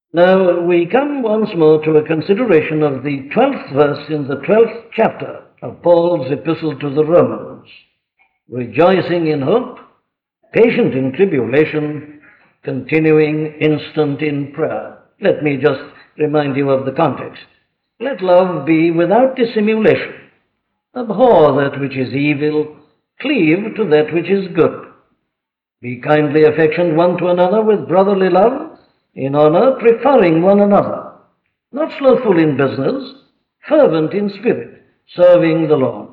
Now we come once more to a consideration of the 12th verse in the 12th chapter of Paul's epistle to the Romans. Rejoicing in hope, patient in tribulation, continuing instant in prayer. Let me just remind you of the context. Let love be without dissimulation. Abhor that which is evil, cleave to that which is good. Be kindly affectioned one to another with brotherly love, in honor, preferring one another, not slothful in business, fervent in spirit, serving the Lord,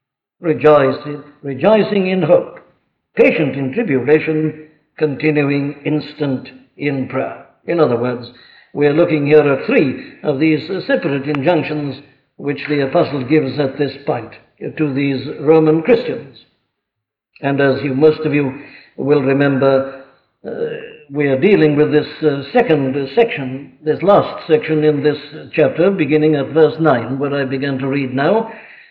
rejoicing in hope, patient in tribulation, continuing instant in prayer. In other words, we are looking here at three of these separate injunctions which the apostle gives at this point to these Roman Christians. And as most of you will remember, we are dealing with this second section, this last section in this chapter, beginning at verse 9, where I began to read now,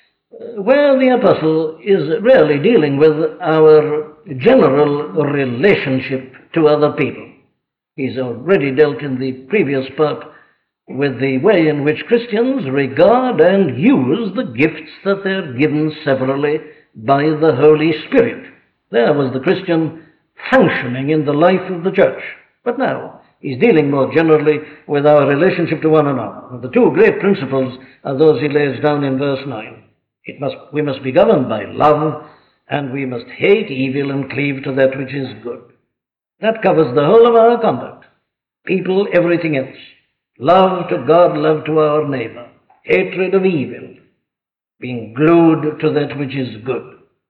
where the apostle is really dealing with our general relationship to other people. He's already dealt in the previous part with the way in which Christians regard and use the gifts that they're given severally by the Holy Spirit. There was the Christian functioning in the life of the church. But now he's dealing more generally with our relationship to one another. And the two great principles are those he lays down in verse 9. We must be governed by love, and we must hate evil and cleave to that which is good. That covers the whole of our conduct. People, everything else. Love to God, love to our neighbor. Hatred of evil. Being glued to that which is good.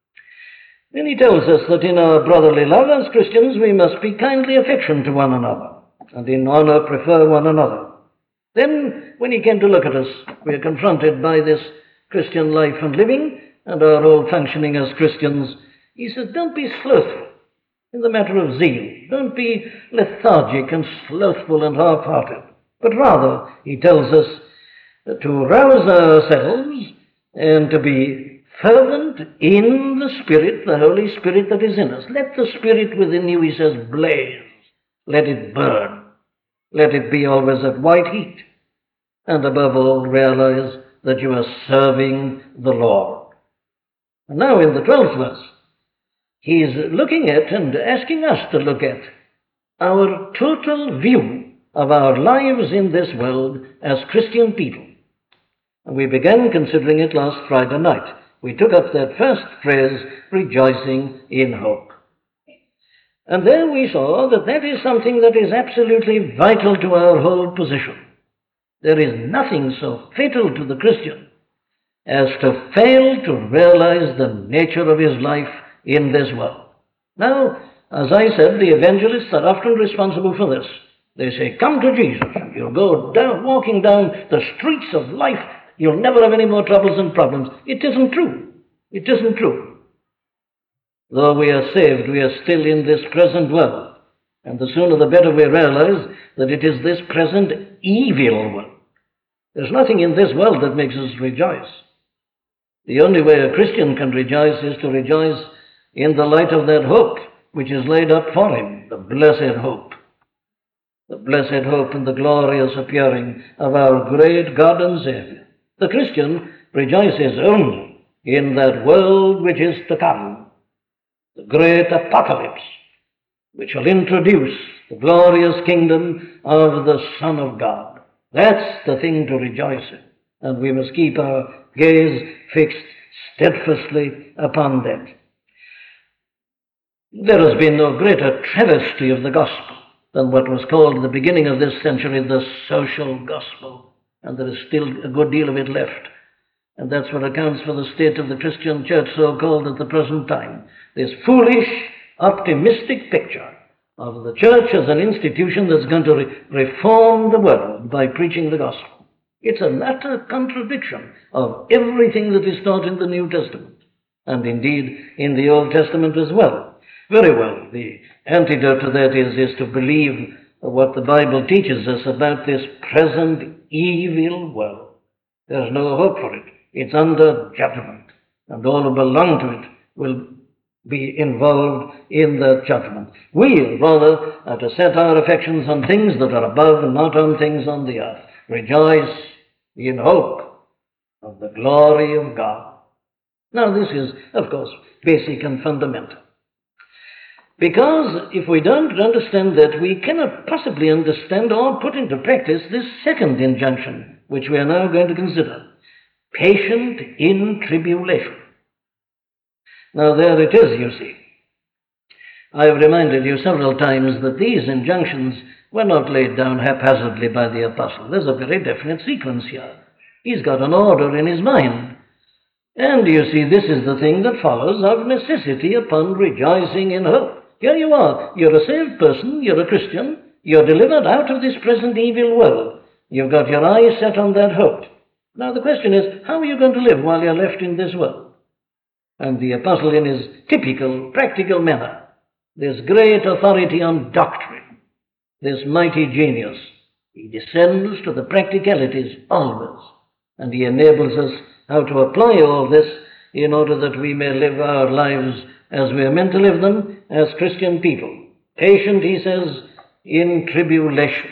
Then he tells us that in our brotherly love as Christians we must be kindly affectioned to one another, and in honor prefer one another. Then, when he came to look at us, we are confronted by this Christian life and living, and our whole functioning as Christians. He says, don't be slothful in the matter of zeal. Don't be lethargic and slothful and half-hearted. But rather, he tells us to rouse ourselves and to be fervent in the Spirit, the Holy Spirit that is in us. Let the Spirit within you, he says, blaze. Let it burn. Let it be always at white heat. And above all, realize that you are serving the Lord. And now in the 12th verse, he is looking at and asking us to look at our total view of our lives in this world as Christian people. And we began considering it last Friday night. We took up that first phrase, rejoicing in hope. And there we saw that that is something that is absolutely vital to our whole position. There is nothing so fatal to the Christian as to fail to realize the nature of his life in this world. Now, as I said, the evangelists are often responsible for this. They say, come to Jesus. You'll go down, walking down the streets of life. You'll never have any more troubles and problems. It isn't true. It isn't true. Though we are saved, we are still in this present world. And the sooner the better we realize that it is this present evil world. There's nothing in this world that makes us rejoice. The only way a Christian can rejoice is to rejoice in the light of that hope which is laid up for him, the blessed hope. The blessed hope and the glorious appearing of our great God and Savior. The Christian rejoices only in that world which is to come, the great apocalypse, which will introduce the glorious kingdom of the Son of God. That's the thing to rejoice in, and we must keep our gaze fixed steadfastly upon that. There has been no greater travesty of the gospel than what was called at the beginning of this century the social gospel, and there is still a good deal of it left. And that's what accounts for the state of the Christian church, so-called at the present time. This foolish, optimistic picture of the church as an institution that's going to reform the world by preaching the gospel. It's an utter contradiction of everything that is taught in the New Testament, and indeed in the Old Testament as well. Very well, the antidote to that is to believe what the Bible teaches us about this present evil world. There's no hope for it. It's under judgment, and all who belong to it will be involved in the judgment. We, rather, are to set our affections on things that are above and not on things on the earth. Rejoice in hope of the glory of God. Now, this is, of course, basic and fundamental. Because if we don't understand that, we cannot possibly understand or put into practice this second injunction, which we are now going to consider. Patient in tribulation. Now, there it is, you see. I have reminded you several times that these injunctions were not laid down haphazardly by the apostle. There's a very definite sequence here. He's got an order in his mind. And you see, this is the thing that follows of necessity upon rejoicing in hope. Here you are. You're a saved person. You're a Christian. You're delivered out of this present evil world. You've got your eyes set on that hope. Now the question is, how are you going to live while you're left in this world? And the apostle, in his typical, practical manner, this great authority on doctrine, this mighty genius, he descends to the practicalities always. And he enables us how to apply all this in order that we may live our lives as we are meant to live them as Christian people. Patient, he says, in tribulation.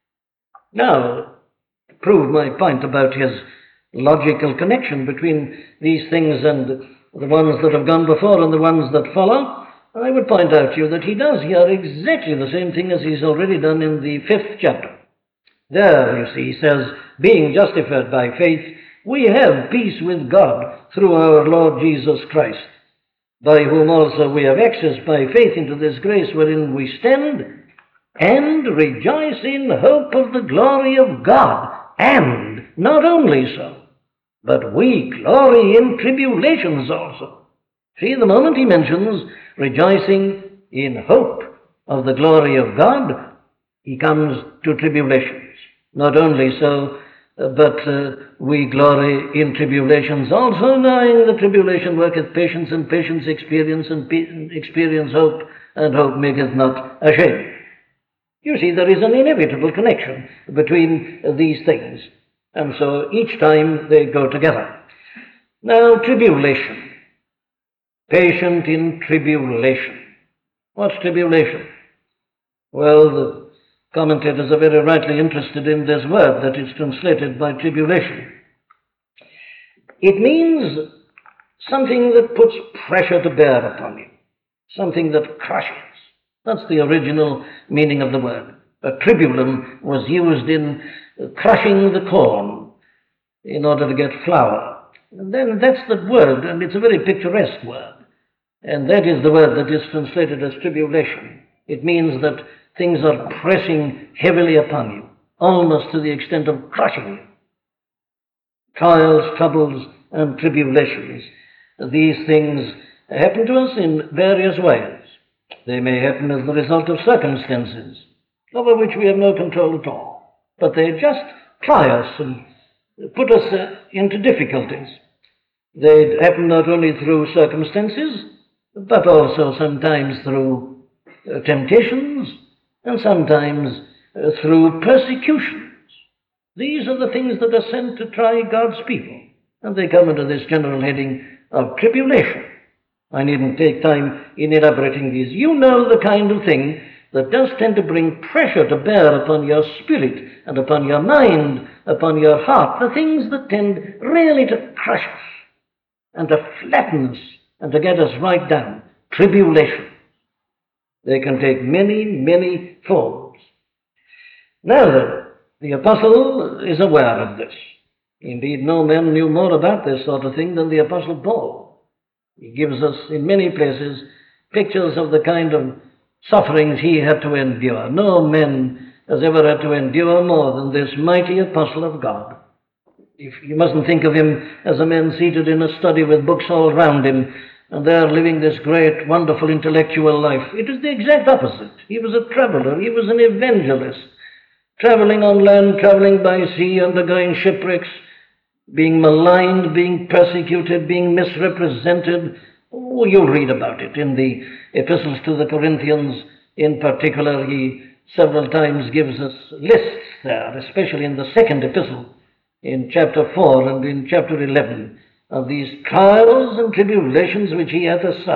Now, to prove my point about his logical connection between these things and the ones that have gone before and the ones that follow, I would point out to you that he does here exactly the same thing as he's already done in the 5th chapter. There, you see, he says, being justified by faith, we have peace with God through our Lord Jesus Christ, by whom also we have access by faith into this grace wherein we stand, and rejoice in hope of the glory of God. And not only so, but we glory in tribulations also. See, the moment he mentions rejoicing in hope of the glory of God, he comes to tribulations. Not only so, but we glory in tribulations also, knowing that tribulation worketh patience, and patience experience, and experience hope, and hope maketh not ashamed. You see, there is an inevitable connection between these things, and so each time they go together. Now, tribulation. Patient in tribulation. What's tribulation? Well, the commentators are very rightly interested in this word that is translated by tribulation. It means something that puts pressure to bear upon you, something that crushes. That's the original meaning of the word. A tribulum was used in crushing the corn in order to get flour. And then that's the word, and it's a very picturesque word. And that is the word that is translated as tribulation. It means that things are pressing heavily upon you, almost to the extent of crushing you. Trials, troubles, and tribulations. These things happen to us in various ways. They may happen as the result of circumstances over which we have no control at all. But they just try us and put us into difficulties. They happen not only through circumstances, but also sometimes through temptations, and sometimes through persecutions. These are the things that are sent to try God's people, and they come under this general heading of tribulation. I needn't take time in elaborating these. You know the kind of thing that does tend to bring pressure to bear upon your spirit and upon your mind, upon your heart, the things that tend really to crush us and to flatten us and to get us right down. Tribulation. They can take many, many forms. Now then, the apostle is aware of this. Indeed, no man knew more about this sort of thing than the apostle Paul. He gives us, in many places, pictures of the kind of sufferings he had to endure. No man has ever had to endure more than this mighty apostle of God. You mustn't think of him as a man seated in a study with books all round him, and there living this great, wonderful intellectual life. It is the exact opposite. He was a traveler. He was an evangelist, traveling on land, traveling by sea, undergoing shipwrecks, being maligned, being persecuted, being misrepresented. Oh, you'll read about it in the epistles to the Corinthians. In particular, he several times gives us lists there, especially in the second epistle, in chapter 4 and in chapter 11, of these trials and tribulations which he had to suffer.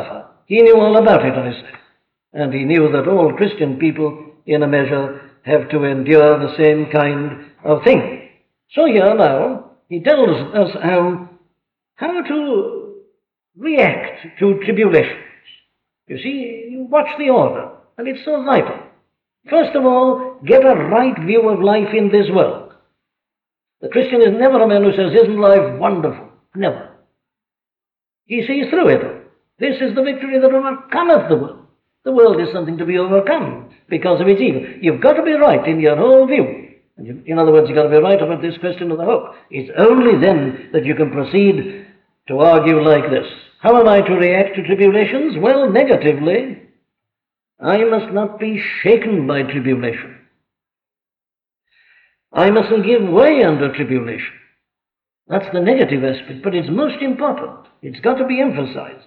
he knew all about it, I say. And he knew that all Christian people, in a measure, have to endure the same kind of thing. So here now, he tells us how to react to tribulations. You see, you watch the order, and it's so vital. First of all, get a right view of life in this world. The Christian is never a man who says, "Isn't life wonderful?" Never. He sees through it. This is the victory that overcometh the world. The world is something to be overcome because of its evil. You've got to be right in your whole view. In other words, you've got to be right about this question of the hope. It's only then that you can proceed to argue like this. How am I to react to tribulations? Well, negatively. I must not be shaken by tribulation. I mustn't give way under tribulation. That's the negative aspect, but it's most important. It's got to be emphasized.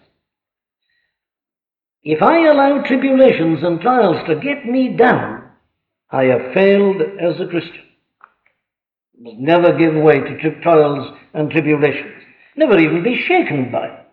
If I allow tribulations and trials to get me down, I have failed as a Christian. Must never give way to trials and tribulations. Never even be shaken by them.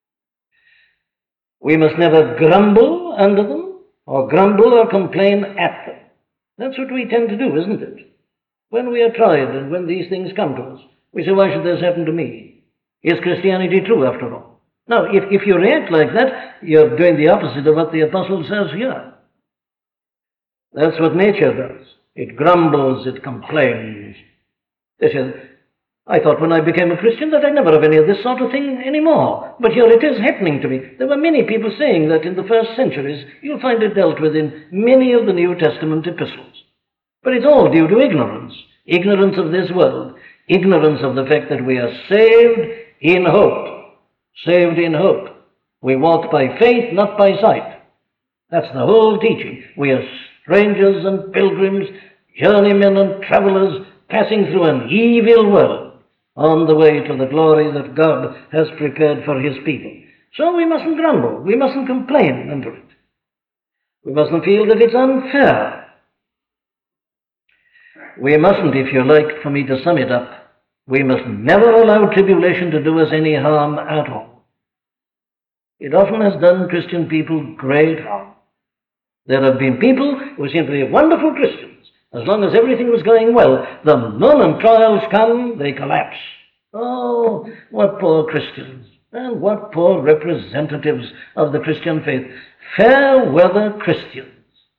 We must never grumble under them, or grumble or complain at them. That's what we tend to do, isn't it? When we are tried and when these things come to us, we say, "Why should this happen to me? Is Christianity true after all?" Now, if you react like that, you're doing the opposite of what the apostle says here. That's what nature does. It grumbles, it complains. They say, "I thought when I became a Christian that I'd never have any of this sort of thing anymore. But here it is happening to me." There were many people saying that in the first centuries. You'll find it dealt with in many of the New Testament epistles. But it's all due to ignorance. Ignorance of this world. Ignorance of the fact that we are saved in hope. Saved in hope. We walk by faith, not by sight. That's the whole teaching. We are strangers and pilgrims, journeymen and travelers, passing through an evil world on the way to the glory that God has prepared for his people. So we mustn't grumble. We mustn't complain under it. We mustn't feel that it's unfair. We mustn't, if you like, for me to sum it up, we must never allow tribulation to do us any harm at all. It often has done Christian people great harm. There have been people who seem to be wonderful Christians. As long as everything was going well, the moment trials come, they collapse. Oh, what poor Christians, and what poor representatives of the Christian faith. Fair weather Christians.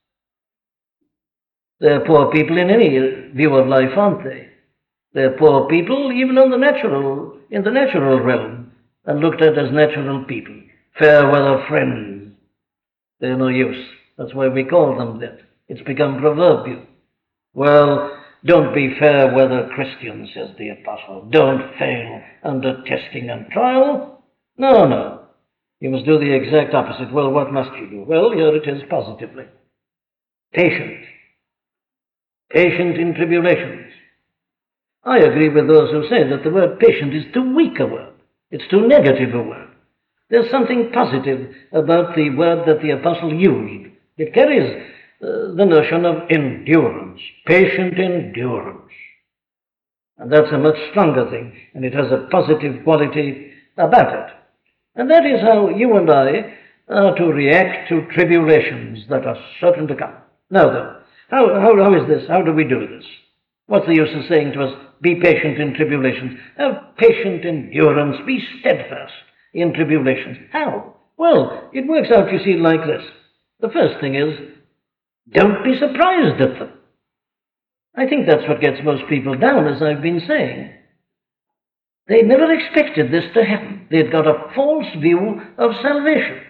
They're poor people in any view of life, aren't they? They're poor people even in the natural realm, and looked at as natural people. Fair weather friends. They're no use. That's why we call them that. It's become proverbial. Well, don't be fair weather Christians, says the apostle. Don't fail under testing and trial. No. You must do the exact opposite. Well, what must you do? Well, here it is positively. Patient. Patient in tribulations. I agree with those who say that the word patient is too weak a word. It's too negative a word. There's something positive about the word that the apostle used. It carries the notion of endurance, patient endurance. And that's a much stronger thing, and it has a positive quality about it. And that is how you and I are to react to tribulations that are certain to come. Now then, how is this? How do we do this? What's the use of saying to us, be patient in tribulations? Have patient endurance, be steadfast in tribulations. How? Well, it works out, you see, like this. The first thing is, don't be surprised at them. I think that's what gets most people down, as I've been saying. They never expected this to happen. They'd got a false view of salvation.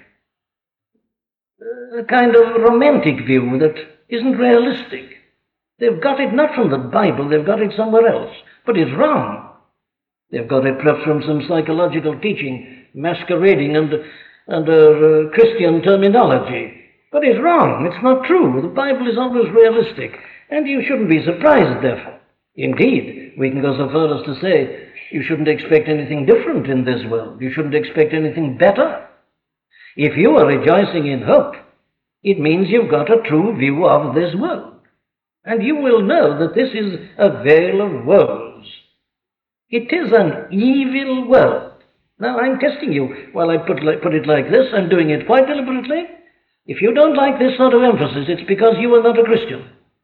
A kind of romantic view that isn't realistic. They've got it not from the Bible, they've got it somewhere else. But it's wrong. They've got it perhaps from some psychological teaching, masquerading under Christian terminology. But it's wrong. It's not true. The Bible is always realistic. And you shouldn't be surprised, therefore. Indeed, we can go so far as to say you shouldn't expect anything different in this world. You shouldn't expect anything better. If you are rejoicing in hope, it means you've got a true view of this world. And you will know that this is a vale of woes. It is an evil world. Now, I'm testing you while I put it like this. I'm doing it quite deliberately. If you don't like this sort of emphasis, it's because you are not a Christian.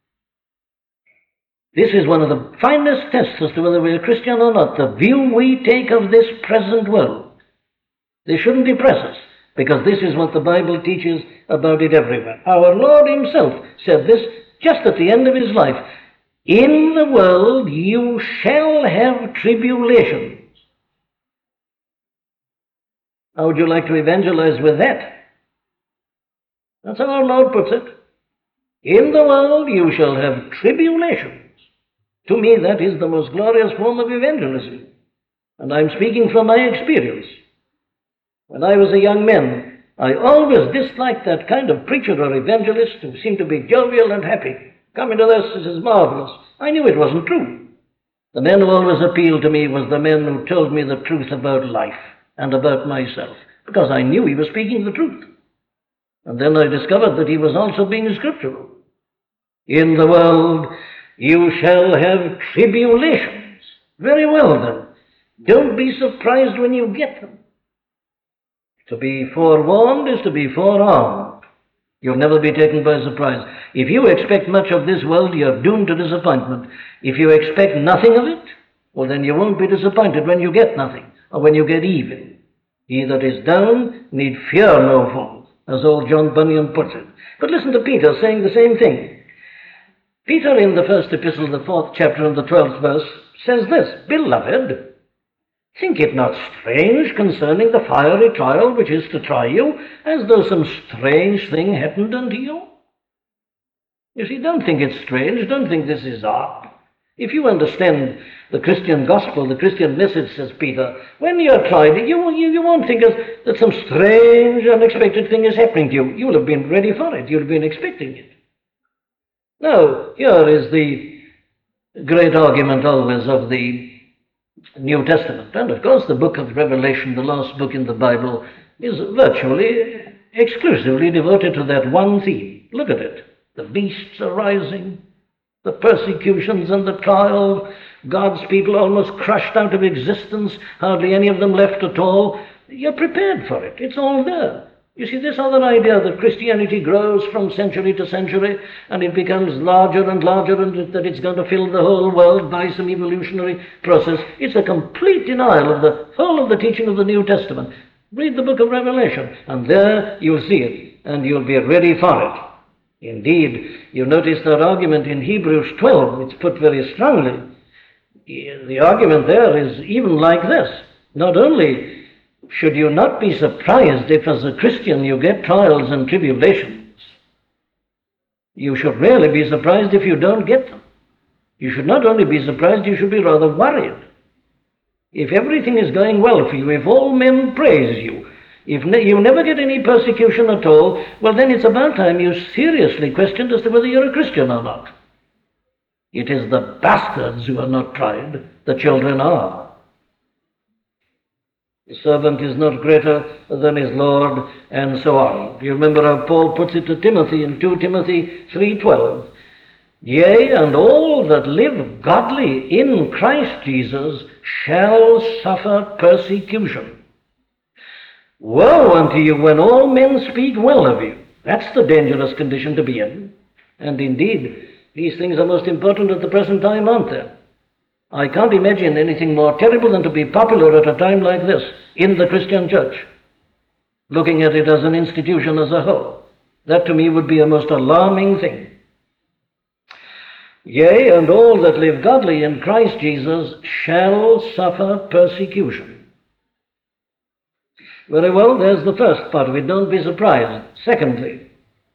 This is one of the finest tests as to whether we're a Christian or not, the view we take of this present world. They shouldn't depress us, because this is what the Bible teaches about it everywhere. Our Lord himself said this just at the end of his life. In the world you shall have tribulations. How would you like to evangelize with that? That's how our Lord puts it. In the world you shall have tribulations. To me, that is the most glorious form of evangelism. And I'm speaking from my experience. When I was a young man, I always disliked that kind of preacher or evangelist who seemed to be jovial and happy. Come into this is marvelous. I knew it wasn't true. The man who always appealed to me was the man who told me the truth about life and about myself, because I knew he was speaking the truth. And then I discovered that he was also being scriptural. In the world you shall have tribulations. Very well then. Don't be surprised when you get them. To be forewarned is to be forearmed. You'll never be taken by surprise. If you expect much of this world, you're doomed to disappointment. If you expect nothing of it, well, then you won't be disappointed when you get nothing, or when you get even. He that is down need fear no fall, as old John Bunyan puts it. But listen to Peter saying the same thing. Peter, in the first epistle, the 4th chapter and the 12th verse, says this, Beloved, think it not strange concerning the fiery trial which is to try you, as though some strange thing happened unto you. You see, don't think it's strange. Don't think this is odd. If you understand the Christian gospel, the Christian message, says Peter, when you're tried, you won't think that some strange, unexpected thing is happening to you. You'll have been ready for it. You'll have been expecting it. Now, here is the great argument always of the New Testament. And of course, the book of Revelation, the last book in the Bible, is virtually exclusively devoted to that one theme. Look at it. The beasts are rising, the persecutions and the trials, God's people almost crushed out of existence, hardly any of them left at all. You're prepared for it. It's all there. You see, this other idea that Christianity grows from century to century and it becomes larger and larger and that it's going to fill the whole world by some evolutionary process, it's a complete denial of the whole of the teaching of the New Testament. Read the book of Revelation and there you'll see it and you'll be ready for it. Indeed, you notice that argument in Hebrews 12, it's put very strongly. The argument there is even like this. Not only should you not be surprised if as a Christian you get trials and tribulations, you should really be surprised if you don't get them. You should not only be surprised, you should be rather worried. If everything is going well for you, if all men praise you, if you never get any persecution at all, well then it's about time you seriously questioned as to whether you're a Christian or not. It is the bastards who are not tried, the children are. The servant is not greater than his Lord, and so on. You remember how Paul puts it to Timothy in 2 Timothy 3:12. Yea, and all that live godly in Christ Jesus shall suffer persecution. Woe unto you when all men speak well of you. That's the dangerous condition to be in. And indeed, these things are most important at the present time, aren't they? I can't imagine anything more terrible than to be popular at a time like this in the Christian church, looking at it as an institution as a whole. That to me would be a most alarming thing. Yea, and all that live godly in Christ Jesus shall suffer persecution. Very well, there's the first part of it. Don't be surprised. Secondly,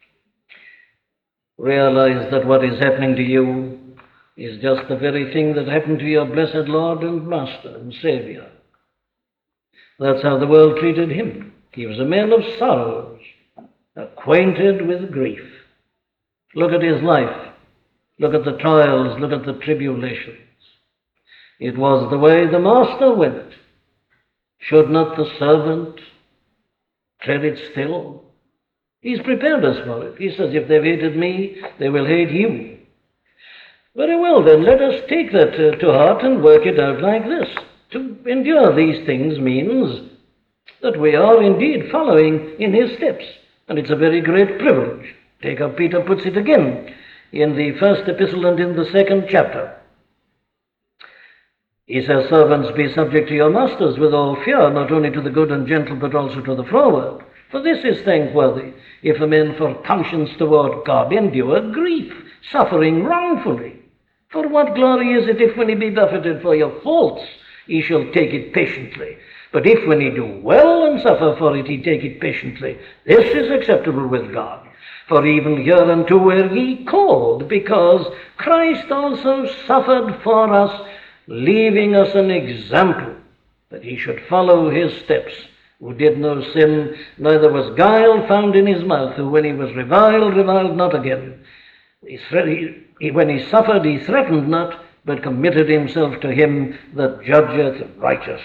realize that what is happening to you is just the very thing that happened to your blessed Lord and Master and Savior. That's how the world treated him. He was a man of sorrows, acquainted with grief. Look at his life. Look at the trials. Look at the tribulations. It was the way the Master went. Should not the servant tread it still? He's prepared us for it. He says, if they've hated me, they will hate you. Very well, then, let us take that to heart and work it out like this. To endure these things means that we are indeed following in his steps. And it's a very great privilege. Take how Peter puts it again in the first epistle and in the second chapter. He says, "Servants, be subject to your masters with all fear, not only to the good and gentle, but also to the froward. For this is thankworthy, if a man for conscience toward God endure grief, suffering wrongfully. For what glory is it if when he be buffeted for your faults, he shall take it patiently? But if when he do well and suffer for it, he take it patiently, this is acceptable with God. For even hereunto were ye called, because Christ also suffered for us, leaving us an example, that he should follow his steps, who did no sin, neither was guile found in his mouth, who when he was reviled, reviled not again. When he suffered, he threatened not, but committed himself to him that judgeth righteous."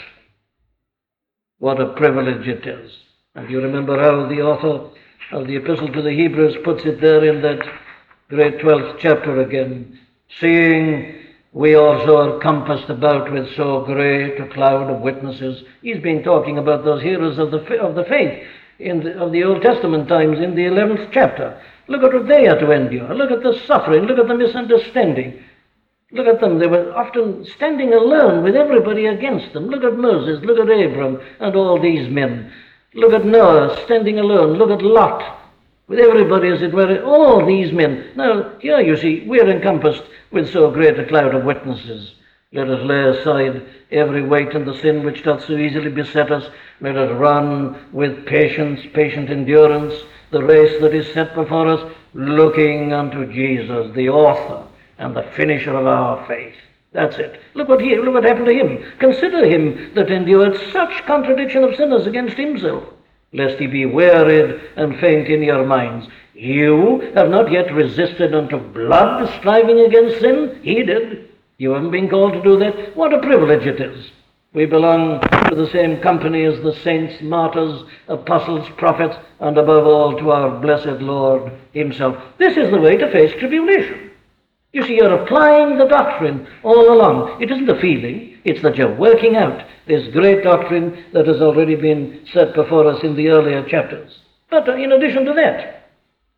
What a privilege it is. And you remember how the author of the Epistle to the Hebrews puts it there in that great 12th chapter again. "Seeing we also are compassed about with so great a cloud of witnesses." He's been talking about those heroes of the faith of the Old Testament times in the 11th chapter. Look at what they had to endure. Look at the suffering. Look at the misunderstanding. Look at them. They were often standing alone with everybody against them. Look at Moses. Look at Abram and all these men. Look at Noah standing alone. Look at Lot with everybody, as it were, all these men. Now, here you see, we're encompassed with so great a cloud of witnesses. Let us lay aside every weight and the sin which doth so easily beset us. Let us run with patience, patient endurance, the race that is set before us, looking unto Jesus, the author and the finisher of our faith. That's it. Look what happened to him. Consider him that endured such contradiction of sinners against himself, lest he be wearied and faint in your minds. You have not yet resisted unto blood, striving against sin. He did. You haven't been called to do that. What a privilege it is. We belong to the same company as the saints, martyrs, apostles, prophets, and above all to our blessed Lord himself. This is the way to face tribulation. You see, you're applying the doctrine all along. It isn't a feeling, it's that you're working out this great doctrine that has already been set before us in the earlier chapters. But in addition to that,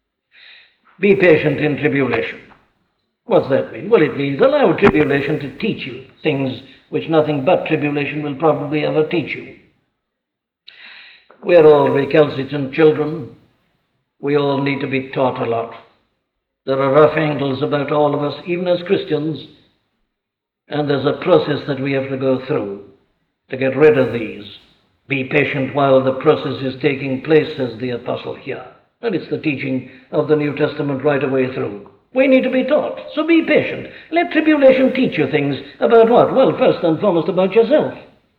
be patient in tribulation. What's that mean? Well, it means allow tribulation to teach you things which nothing but tribulation will probably ever teach you. We're all recalcitrant children. We all need to be taught a lot. There are rough angles about all of us, even as Christians, and there's a process that we have to go through to get rid of these. Be patient while the process is taking place, says the apostle here. And it's the teaching of the New Testament right away through. We need to be taught, so be patient. Let tribulation teach you things about what? Well, first and foremost about yourself.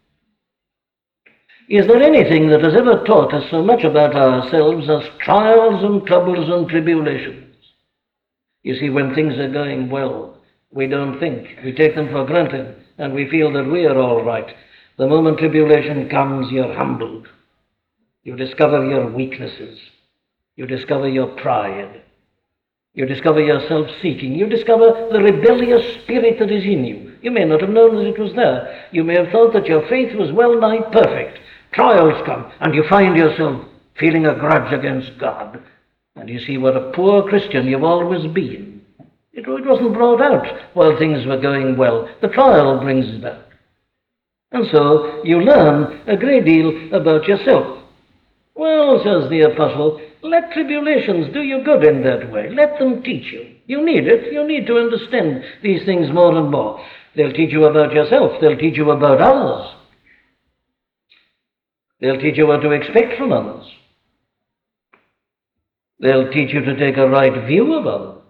Is there anything that has ever taught us so much about ourselves as trials and troubles and tribulations? You see, when things are going well, we don't think. We take them for granted, and we feel that we are all right. The moment tribulation comes, you're humbled. You discover your weaknesses. You discover your pride. You discover your self-seeking. You discover the rebellious spirit that is in you. You may not have known that it was there. You may have thought that your faith was well nigh perfect. Trials come, and you find yourself feeling a grudge against God. And you see what a poor Christian you've always been. It wasn't brought out while things were going well. The trial brings it out. And so you learn a great deal about yourself. Well, says the apostle, let tribulations do you good in that way. Let them teach you. You need it. You need to understand these things more and more. They'll teach you about yourself. They'll teach you about others. They'll teach you what to expect from others. They'll teach you to take a right view of others.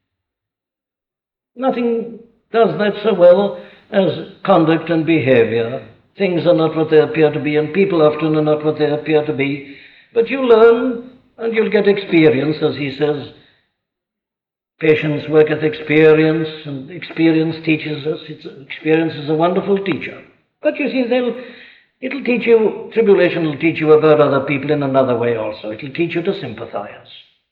Nothing does that so well as conduct and behavior. Things are not what they appear to be, and people often are not what they appear to be. But you learn, and you'll get experience, as he says. Patience worketh experience, and experience teaches us. Experience is a wonderful teacher. But you see, it'll teach you, tribulation will teach you about other people in another way also. It'll teach you to sympathize.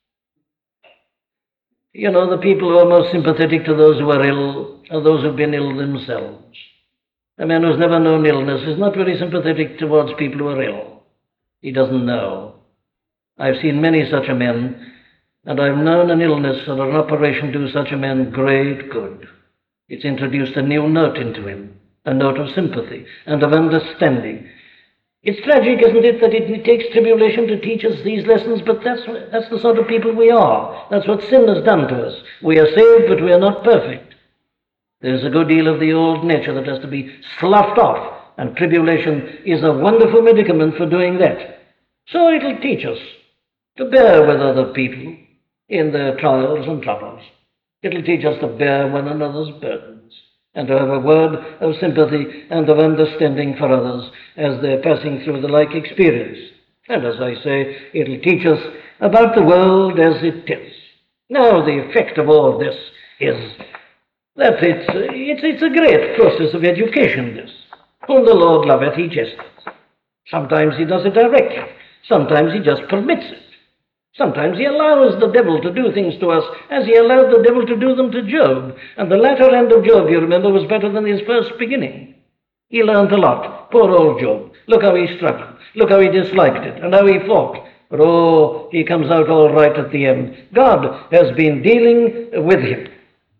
You know, the people who are most sympathetic to those who are ill are those who've been ill themselves. A man who's never known illness is not very sympathetic towards people who are ill. He doesn't know. I've seen many such a men, and I've known an illness or an operation do such a man great good. It's introduced a new note into him, a note of sympathy and of understanding. It's tragic, isn't it, that it takes tribulation to teach us these lessons, but that's the sort of people we are. That's what sin has done to us. We are saved, but we are not perfect. There's a good deal of the old nature that has to be sloughed off, and tribulation is a wonderful medicament for doing that. So it'll teach us to bear with other people in their trials and troubles. It'll teach us to bear one another's burdens and to have a word of sympathy and of understanding for others as they're passing through the like experience. And as I say, it'll teach us about the world as it is. Now, the effect of all this is that it's a great process of education, this. Whom the Lord loveth, he chastens. Sometimes he does it directly. Sometimes he just permits it. Sometimes he allows the devil to do things to us as he allowed the devil to do them to Job. And the latter end of Job, you remember, was better than his first beginning. He learned a lot. Poor old Job. Look how he struggled. Look how he disliked it and how he fought. But oh, he comes out all right at the end. God has been dealing with him.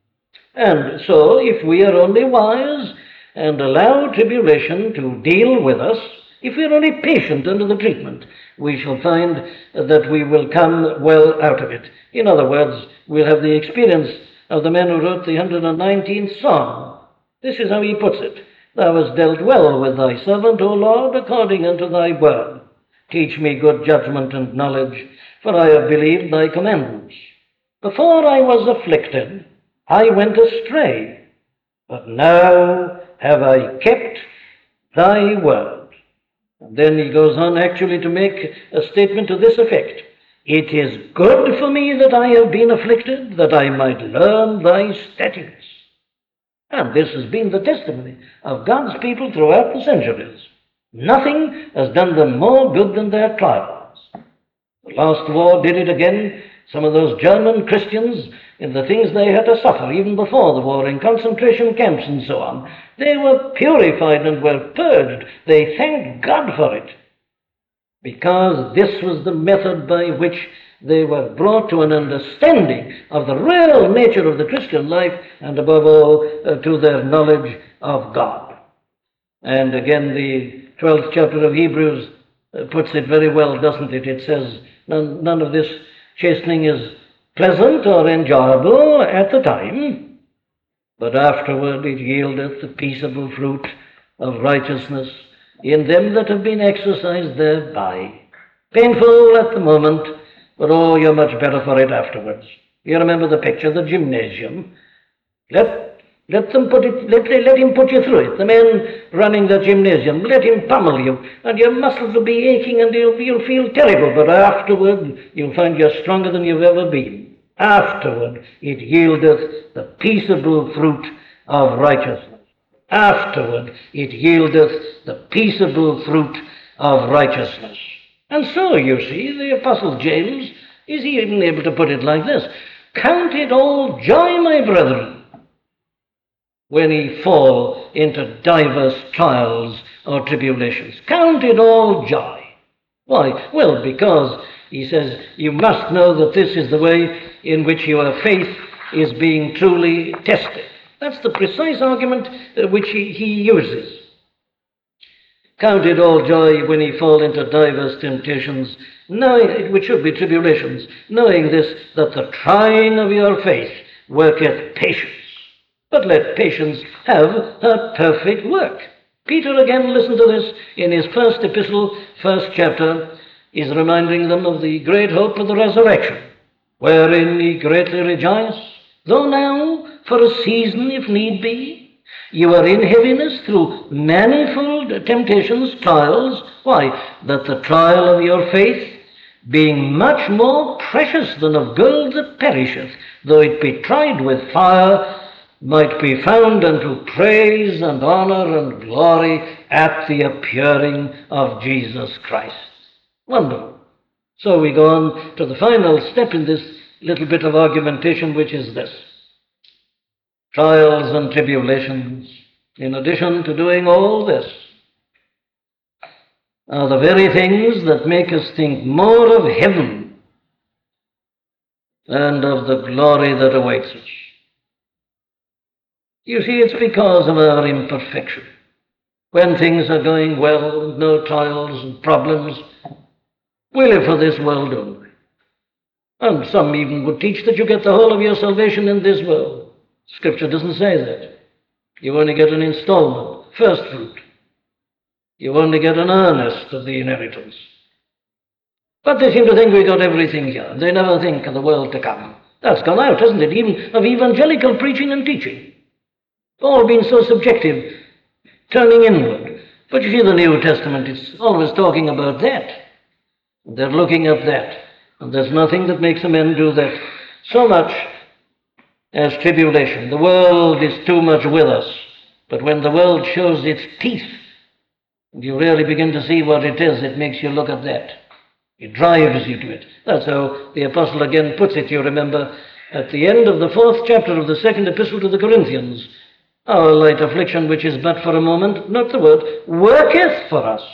And so, if we are only wise and allow tribulation to deal with us, if we are only patient under the treatment, we shall find that we will come well out of it. In other words, we'll have the experience of the man who wrote the 119th Psalm. This is how he puts it. Thou hast dealt well with thy servant, O Lord, according unto thy word. Teach me good judgment and knowledge, for I have believed thy commandments. Before I was afflicted, I went astray, but now have I kept thy word. And then he goes on actually to make a statement to this effect. It is good for me that I have been afflicted, that I might learn thy statutes. And this has been the testimony of God's people throughout the centuries. Nothing has done them more good than their trials. The last war did it again. Some of those German Christians, in the things they had to suffer even before the war, in concentration camps and so on, they were purified and were purged. They thanked God for it, because this was the method by which they were brought to an understanding of the real nature of the Christian life, and above all, to their knowledge of God. And again, the 12th chapter of Hebrews puts it very well, doesn't it? It says, none of this chastening is pleasant or enjoyable at the time, but afterward it yieldeth the peaceable fruit of righteousness in them that have been exercised thereby. Painful at the moment, but oh, you're much better for it afterwards. You remember the picture, the gymnasium. Let him put you through it. The man running the gymnasium, let him pummel you, and your muscles will be aching and you'll feel terrible, but afterward you'll find you're stronger than you've ever been. Afterward it yieldeth the peaceable fruit of righteousness. Afterward it yieldeth the peaceable fruit of righteousness. And so, you see, the Apostle James is even able to put it like this. Count it all joy, my brethren, when ye fall into divers trials or tribulations. Count it all joy. Why? Well, because, he says, you must know that this is the way in which your faith is being truly tested. That's the precise argument which he uses. Count it all joy when ye fall into divers temptations, knowing, which should be tribulations, knowing this, that the trying of your faith worketh patience. But let patience have her perfect work. Peter, again, listen to this, in his first epistle, first chapter, is reminding them of the great hope of the resurrection, wherein ye greatly rejoice, though now, for a season, if need be, you are in heaviness through manifold temptations, trials. Why? That the trial of your faith, being much more precious than of gold that perisheth, though it be tried with fire, might be found unto praise and honor and glory at the appearing of Jesus Christ. Wonderful. So we go on to the final step in this little bit of argumentation, which is this. Trials and tribulations, in addition to doing all this, are the very things that make us think more of heaven and of the glory that awaits us. You see, it's because of our imperfection. When things are going well, no trials and problems, we live for this world only. And some even would teach that you get the whole of your salvation in this world. Scripture doesn't say that. You only get an installment, first fruit. You only get an earnest of the inheritance. But they seem to think we got everything here. They never think of the world to come. That's gone out, hasn't it? Even of evangelical preaching and teaching. All been so subjective, turning inward. But you see, the New Testament is always talking about that. They're looking at that. And there's nothing that makes a man do that so much as tribulation. The world is too much with us. But when the world shows its teeth, you really begin to see what it is. It makes you look at that. It drives you to it. That's how the apostle again puts it, you remember, at the end of the 4th chapter of the 2nd epistle to the Corinthians. Our light affliction, which is but for a moment, not the word, worketh for us,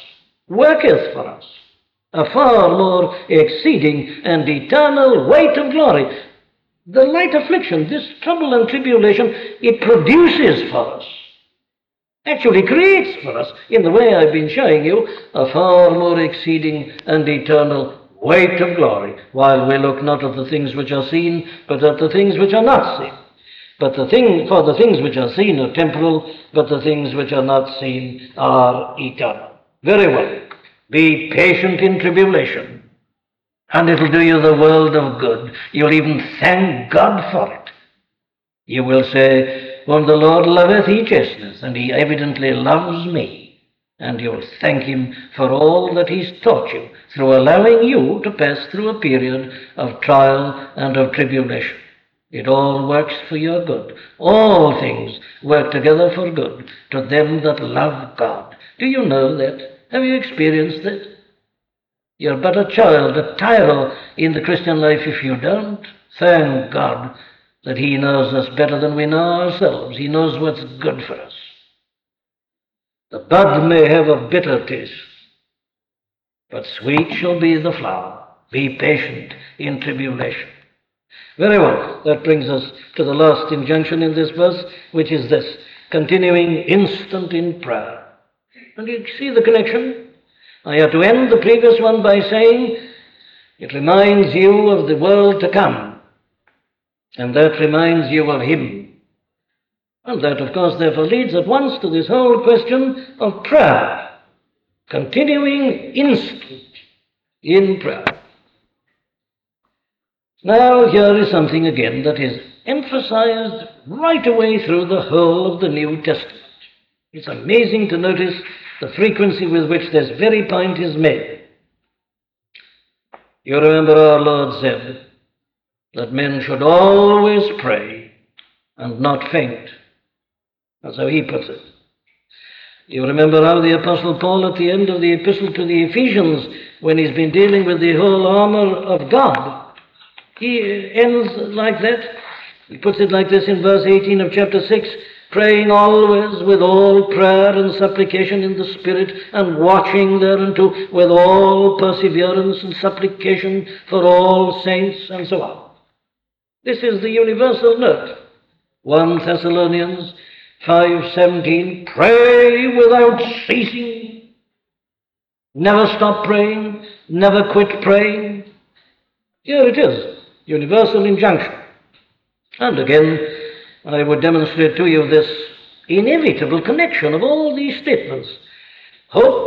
a far more exceeding and eternal weight of glory. The light affliction, this trouble and tribulation, it produces for us, actually creates for us, in the way I've been showing you, a far more exceeding and eternal weight of glory, while we look not at the things which are seen, but at the things which are not seen. For the things which are seen are temporal, but the things which are not seen are eternal. Very well. Be patient in tribulation, and it'll do you the world of good. You'll even thank God for it. You will say, "Whom the Lord loveth, he chasteneth, and he evidently loves me." And you'll thank him for all that he's taught you through allowing you to pass through a period of trial and of tribulation. It all works for your good. All things work together for good to them that love God. Do you know that? Have you experienced that? You're but a child, a tyro in the Christian life if you don't. Thank God that he knows us better than we know ourselves. He knows what's good for us. The bud may have a bitter taste, but sweet shall be the flower. Be patient in tribulation. Very well, that brings us to the last injunction in this verse, which is this: continuing instant in prayer. And you see the connection? I had to end the previous one by saying it reminds you of the world to come, and that reminds you of him. And that, of course, therefore leads at once to this whole question of prayer, continuing instant in prayer. Now, here is something again that is emphasized right away through the whole of the New Testament. It's amazing to notice the frequency with which this very point is made. You remember our Lord said that men should always pray and not faint. That's how he puts it. You remember how the Apostle Paul at the end of the epistle to the Ephesians, when he's been dealing with the whole armor of God, he ends like that. He puts it like this in verse 18 of chapter 6, praying always with all prayer and supplication in the Spirit, and watching thereunto with all perseverance and supplication for all saints, and so on. This is the universal note. 1 Thessalonians 5:17, pray without ceasing. Never stop praying, never quit praying. Here it is, universal injunction. And again, I would demonstrate to you this inevitable connection of all these statements. Hope,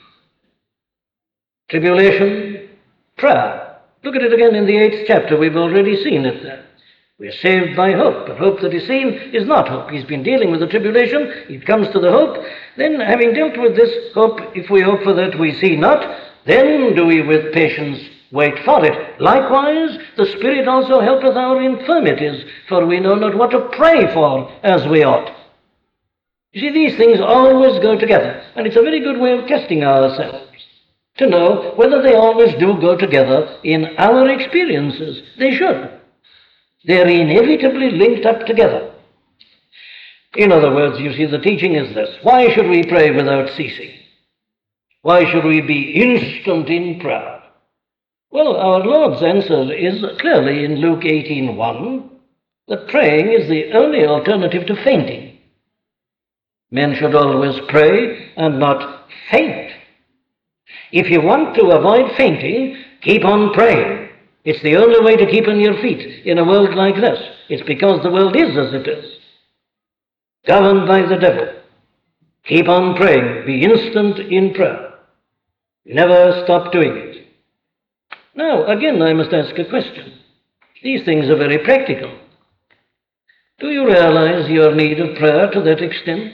tribulation, prayer. Look at it again in the 8th chapter. We've already seen it there. We're saved by hope, but hope that is seen is not hope. He's been dealing with the tribulation. He comes to the hope. Then, having dealt with this hope, if we hope for that we see not, then do we with patience wait for it. Likewise, the Spirit also helpeth our infirmities, for we know not what to pray for as we ought. You see, these things always go together, and it's a very good way of testing ourselves to know whether they always do go together in our experiences. They should. They're inevitably linked up together. In other words, you see, the teaching is this: why should we pray without ceasing? Why should we be instant in prayer? Well, our Lord's answer is clearly in Luke 18:1 that praying is the only alternative to fainting. Men should always pray and not faint. If you want to avoid fainting, keep on praying. It's the only way to keep on your feet in a world like this. It's because the world is as it is, governed by the devil. Keep on praying. Be instant in prayer. Never stop doing it. Now, again, I must ask a question. These things are very practical. Do you realize your need of prayer to that extent?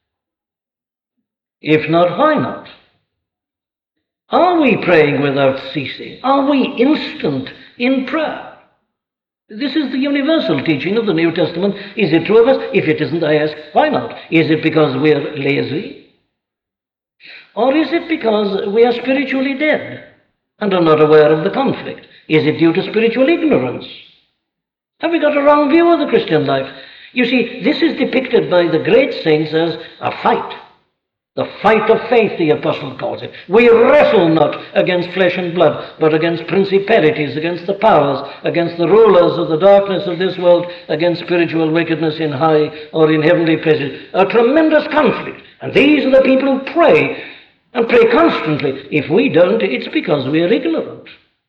If not, why not? Are we praying without ceasing? Are we instant in prayer? This is the universal teaching of the New Testament. Is it true of us? If it isn't, I ask, why not? Is it because we're lazy? Or is it because we are spiritually dead and are not aware of the conflict? Is it due to spiritual ignorance? Have we got a wrong view of the Christian life? You see, this is depicted by the great saints as a fight. The fight of faith, the apostle calls it. We wrestle not against flesh and blood, but against principalities, against the powers, against the rulers of the darkness of this world, against spiritual wickedness in high or in heavenly places. A tremendous conflict. And these are the people who pray, and pray constantly. If we don't, it's because we are ignorant.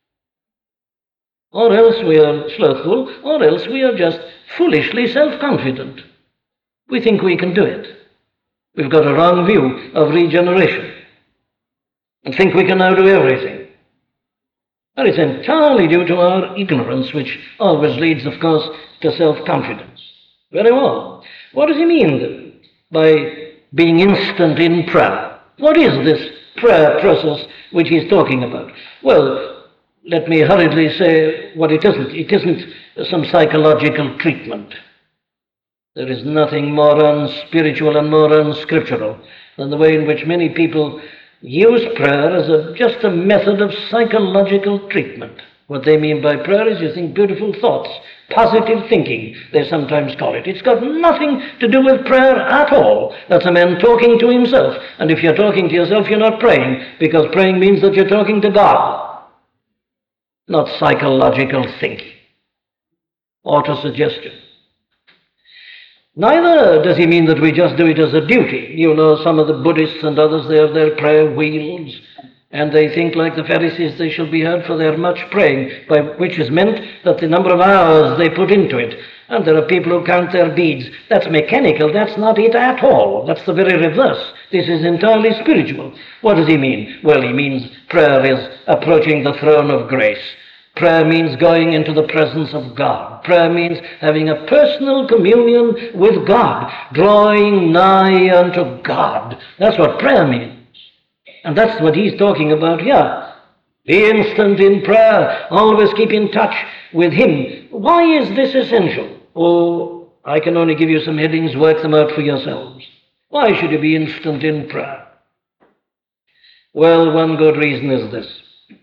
Or else we are slothful, or else we are just foolishly self-confident. We think we can do it. We've got a wrong view of regeneration and think we can now do everything. And it's entirely due to our ignorance, which always leads, of course, to self-confidence. Very well. What does he mean then by being instant in prayer? What is this prayer process which he's talking about? Well, let me hurriedly say what it isn't. It isn't some psychological treatment. There is nothing more unspiritual and more unscriptural than the way in which many people use prayer as just a method of psychological treatment. What they mean by prayer is you think beautiful thoughts, positive thinking, they sometimes call it. It's got nothing to do with prayer at all. That's a man talking to himself. And if you're talking to yourself, you're not praying, because praying means that you're talking to God, not psychological thinking, autosuggestion. Neither does he mean that we just do it as a duty. You know, some of the Buddhists and others, they have their prayer wheels, and they think like the Pharisees they shall be heard for their much praying, by which is meant that the number of hours they put into it. And there are people who count their beads. That's mechanical. That's not it at all. That's the very reverse. This is entirely spiritual. What does he mean? Well, he means prayer is approaching the throne of grace. Prayer means going into the presence of God. Prayer means having a personal communion with God, drawing nigh unto God. That's what prayer means. And that's what he's talking about here. Be instant in prayer. Always keep in touch with him. Why is this essential? Oh, I can only give you some headings. Work them out for yourselves. Why should you be instant in prayer? Well, one good reason is this.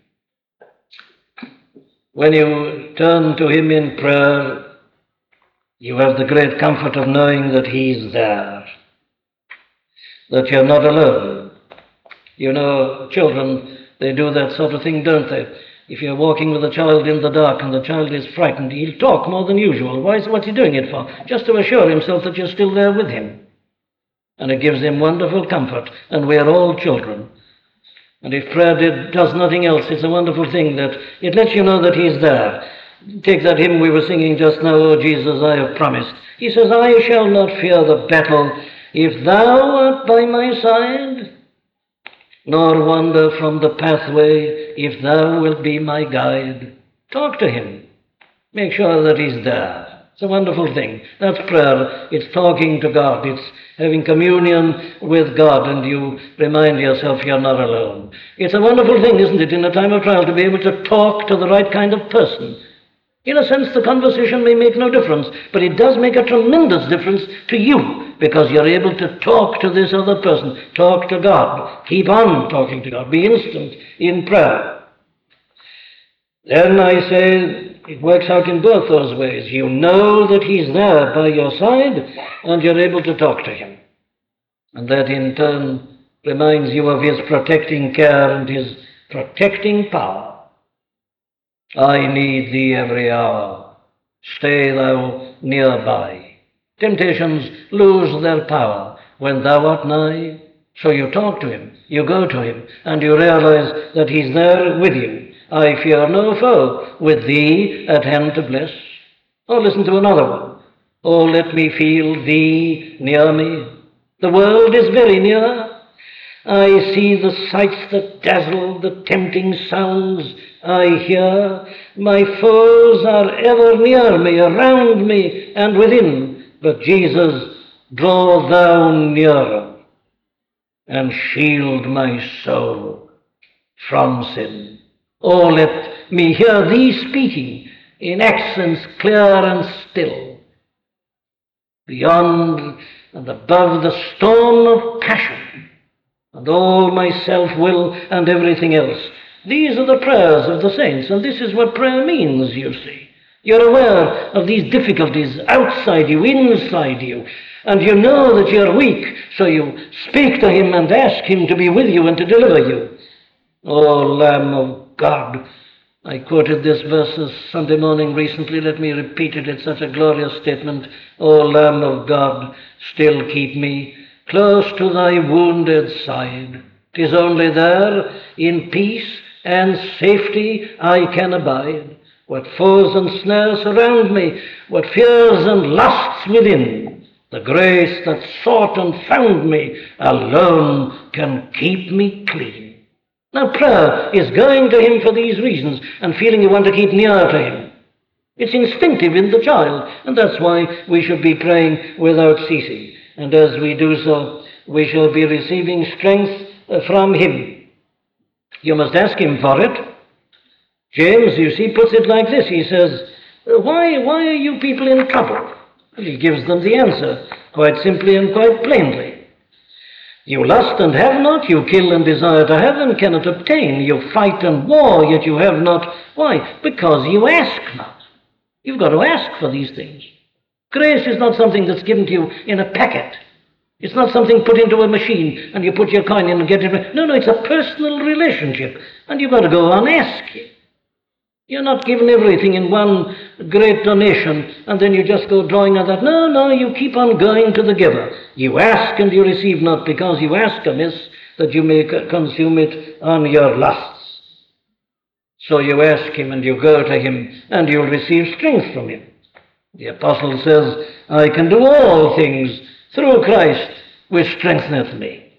When you turn to him in prayer, you have the great comfort of knowing that he's there, that you're not alone. You know, children, they do that sort of thing, don't they? If you're walking with a child in the dark and the child is frightened, he'll talk more than usual. What's he doing it for? Just to assure himself that you're still there with him. And it gives him wonderful comfort, and we're all children. And if prayer does nothing else, it's a wonderful thing that it lets you know that he's there. Take that hymn we were singing just now, "Oh Jesus, I have promised." He says, "I shall not fear the battle if thou art by my side, nor wander from the pathway if thou wilt be my guide." Talk to him. Make sure that he's there. It's a wonderful thing. That's prayer. It's talking to God. It's having communion with God, and you remind yourself you're not alone. It's a wonderful thing, isn't it, in a time of trial, to be able to talk to the right kind of person. In a sense, the conversation may make no difference, but it does make a tremendous difference to you, because you're able to talk to this other person. Talk to God. Keep on talking to God. Be instant in prayer. Then I say, it works out in both those ways. You know that he's there by your side, and you're able to talk to him. And that in turn reminds you of his protecting care and his protecting power. I need thee every hour. Stay thou nearby. Temptations lose their power when thou art nigh. So you talk to him, you go to him, and you realize that he's there with you. I fear no foe, with thee at hand to bless. Or listen to another one. Oh, let me feel thee near me. The world is very near. I see the sights that dazzle, the tempting sounds I hear. My foes are ever near me, around me, and within. But Jesus, draw thou nearer and shield my soul from sin. Oh, let me hear thee speaking in accents clear and still, beyond and above the storm of passion and all my self-will and everything else. These are the prayers of the saints, and this is what prayer means, you see. You're aware of these difficulties outside you, inside you, and you know that you're weak, so you speak to him and ask him to be with you and to deliver you. Oh, Lamb of God. I quoted this verse Sunday morning recently. Let me repeat it. It's such a glorious statement. O Lamb of God, still keep me close to thy wounded side. 'Tis only there in peace and safety I can abide. What foes and snares surround me, what fears and lusts within, the grace that sought and found me alone can keep me clean. Now, prayer is going to him for these reasons and feeling you want to keep near to him. It's instinctive in the child, and that's why we should be praying without ceasing. And as we do so, we shall be receiving strength from him. You must ask him for it. James, you see, puts it like this. He says, why are you people in trouble? Well, he gives them the answer quite simply and quite plainly. You lust and have not, you kill and desire to have and cannot obtain. You fight and war, yet you have not. Why? Because you ask not. You've got to ask for these things. Grace is not something that's given to you in a packet. It's not something put into a machine and you put your coin in and get it. No, it's a personal relationship, and you've got to go on asking. You're not given everything in one great donation and then you just go drawing on that. No, you keep on going to the giver. You ask and you receive not, because you ask amiss, that you may consume it on your lusts. So you ask him and you go to him and you'll receive strength from him. The apostle says, I can do all things through Christ which strengtheneth me.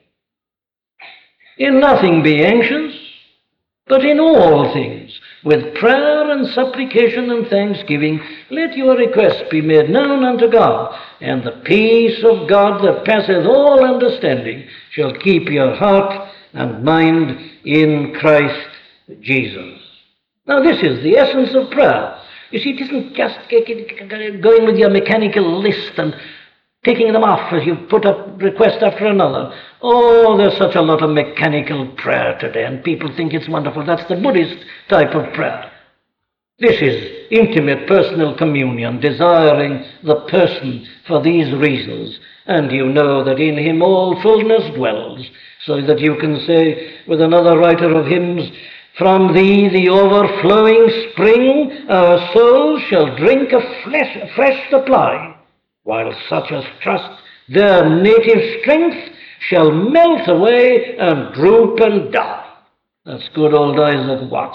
In nothing be anxious, but in all things, with prayer and supplication and thanksgiving, let your requests be made known unto God, and the peace of God that passeth all understanding shall keep your heart and mind in Christ Jesus. Now, this is the essence of prayer. You see, it isn't just going with your mechanical list and taking them off as you put a request after another. Oh, there's such a lot of mechanical prayer today, and people think it's wonderful. That's the Buddhist type of prayer. This is intimate personal communion, desiring the person for these reasons, and you know that in him all fullness dwells, so that you can say with another writer of hymns, from thee the overflowing spring, our souls shall drink a fresh supply, while such as trust their native strength shall melt away and droop and die. That's good old Isaac Watts.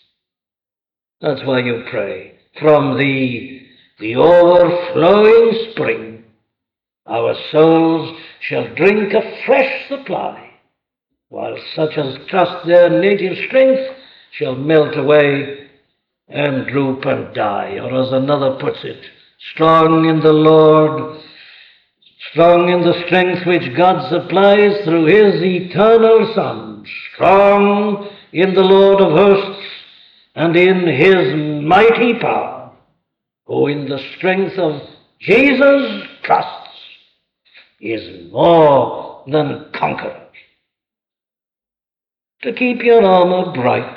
That's why you pray. From thee, the overflowing spring, our souls shall drink a fresh supply, while such as trust their native strength shall melt away and droop and die. Or as another puts it, strong in the Lord, strong in the strength which God supplies through his eternal Son, strong in the Lord of hosts and in his mighty power, who in the strength of Jesus trusts, is more than conqueror. To keep your armor bright,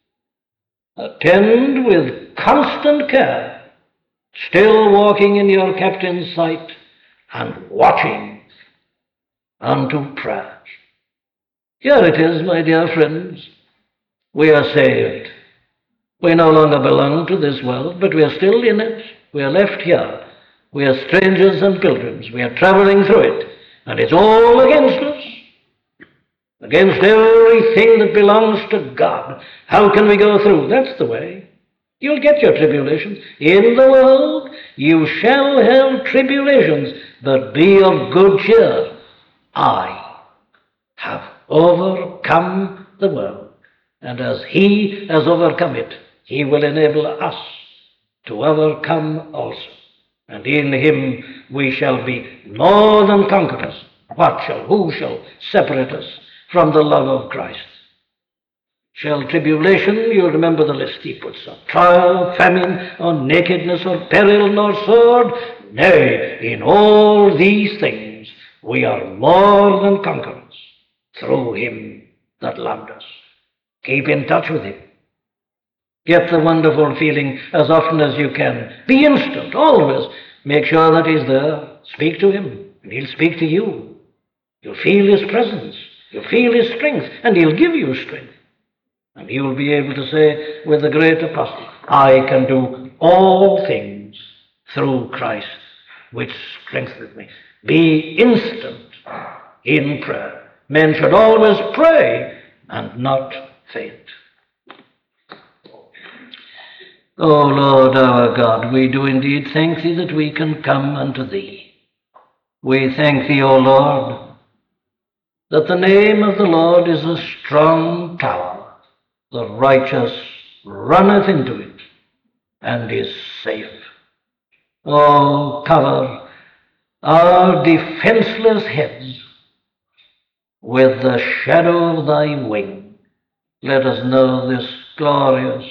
attend with constant care, still walking in your captain's sight and watching unto prayer. Here it is, my dear friends. We are saved. We no longer belong to this world, but we are still in it. We are left here. We are strangers and pilgrims. We are traveling through it. And it's all against us. Against everything that belongs to God. How can we go through? That's the way. You'll get your tribulations. In the world you shall have tribulations, but be of good cheer. I have overcome the world. And as He has overcome it, He will enable us to overcome also. And in Him we shall be more than conquerors. Who shall separate us from the love of Christ? Shall tribulation, you'll remember the list he puts up, trial, famine, or nakedness, or peril, nor sword? Nay, in all these things we are more than conquerors through Him that loved us. Keep in touch with Him. Get the wonderful feeling as often as you can. Be instant, always. Make sure that He's there. Speak to Him, and He'll speak to you. You'll feel His presence. You'll feel His strength, and He'll give you strength. And you will be able to say with the great apostle, I can do all things through Christ, which strengtheneth me. Be instant in prayer. Men should always pray and not faint. O Lord our God, we do indeed thank Thee that we can come unto Thee. We thank Thee, O Lord, that the name of the Lord is a strong tower. The righteous runneth into it and is safe. Oh, cover our defenseless heads with the shadow of Thy wing. Let us know this glorious,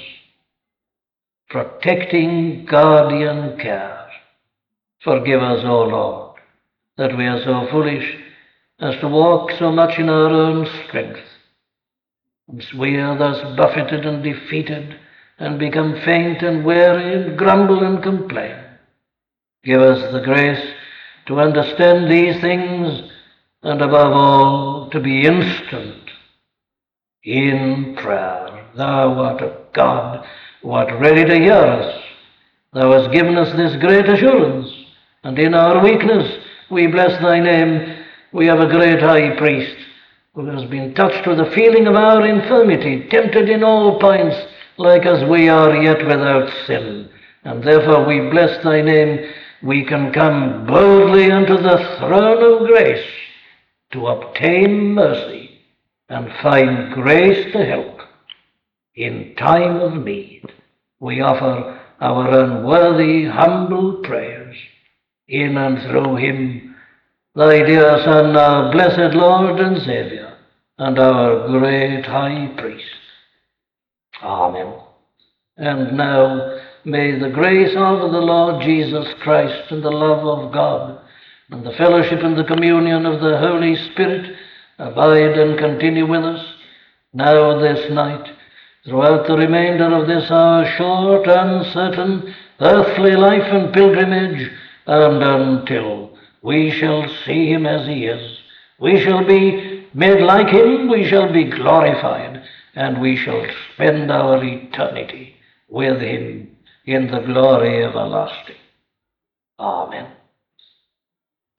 protecting, guardian care. Forgive us, O Lord, that we are so foolish as to walk so much in our own strength. We are thus buffeted and defeated and become faint and weary and grumble and complain. Give us the grace to understand these things and above all to be instant in prayer. Thou art a God who art ready to hear us. Thou hast given us this great assurance, and in our weakness we bless Thy name. We have a great high priest who has been touched with the feeling of our infirmity, tempted in all points, like as we are, yet without sin. And therefore we bless Thy name. We can come boldly unto the throne of grace to obtain mercy and find grace to help in time of need. We offer our unworthy, humble prayers in and through Him, Thy dear Son, our blessed Lord and Saviour, and our great High Priest. Amen. And now may the grace of the Lord Jesus Christ and the love of God and the fellowship and the communion of the Holy Spirit abide and continue with us now this night, throughout the remainder of this our short, uncertain, earthly life and pilgrimage, and until we shall see Him as He is. We shall be made like Him, we shall be glorified, and we shall spend our eternity with Him in the glory everlasting. Amen.